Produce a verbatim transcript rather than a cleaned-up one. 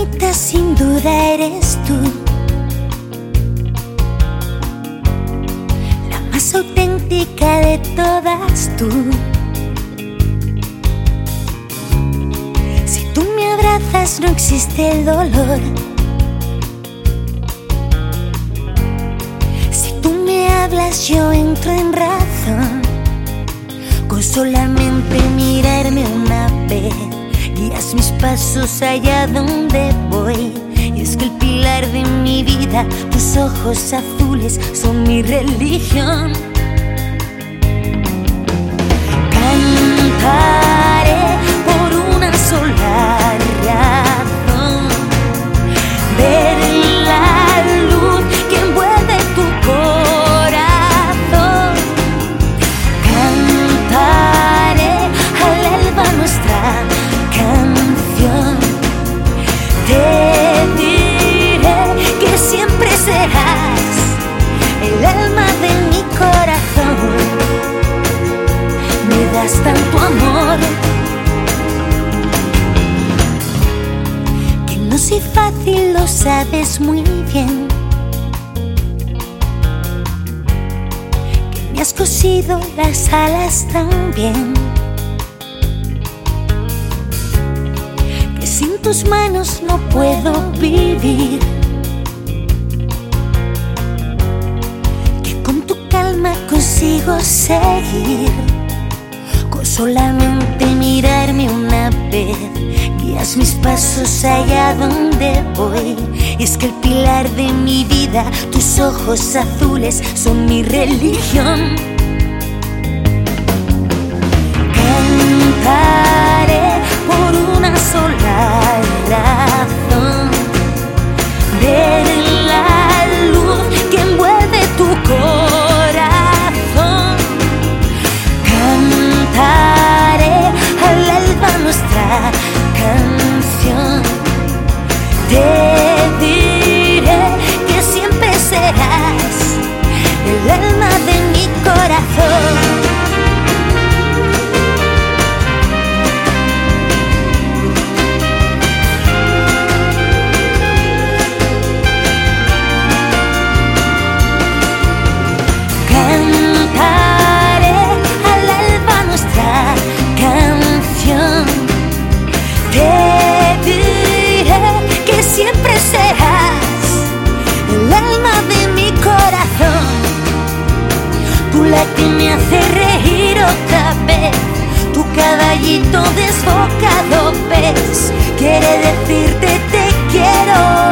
bonita sin duda eres tú, la más auténtica de todas tú. Si tú me abrazas no existe el dolor, si tú me hablas yo entro en razón. Con solamente mirarme una vez guías mis pasos allá donde voy. Y es que el pilar de mi vida, tus ojos azules son mi religión. Cantaré por una sola razón: ver la luz que envuelve tu corazón. Cantaré al alba nuestra canción. Te diré que siempre serás el alma de mi corazón. Me das tanto amor que no soy fácil, lo sabes muy bien. Que me has cosido las alas también. Que sin tus manos no puedo vivir. Que con tu calma consigo seguir. Con solamente mirarme una vez guías mis pasos allá donde voy. Y es que el pilar de mi vida, tus ojos azules son mi religión. Cantaré por una sola razón: ver la luz que envuelve tu corazón. Cantaré al alba nuestra canción. Te diré que siempre serás el alma de mi corazón. Cantaré al alba nuestra canción. Te diré que siempre serás el alma de mi corazón. Tú la que me hace reír otra vez, tu caballito desbocado ves. Quiere decirte te quiero.